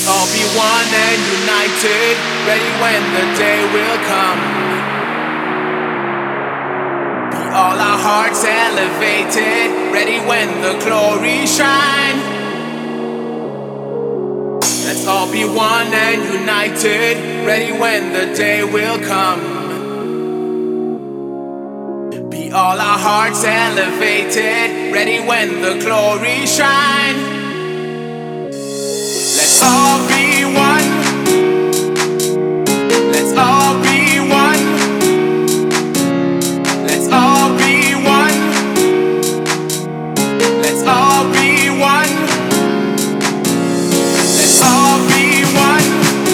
all be one and united, ready when the day will come. Be all our hearts elevated, ready when the glory shine. Let's all be one and united, ready when the day will come. Be all our hearts elevated, ready when the glory shine. Let's all be one. Let's all be one. Let's all be one. Let's all be one. Let's all be one.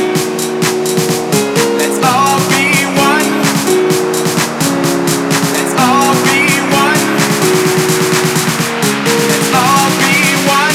Let's all be one. Let's all be one. Let's all be one.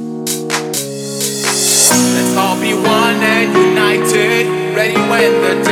Let's all be one and united, ready when the day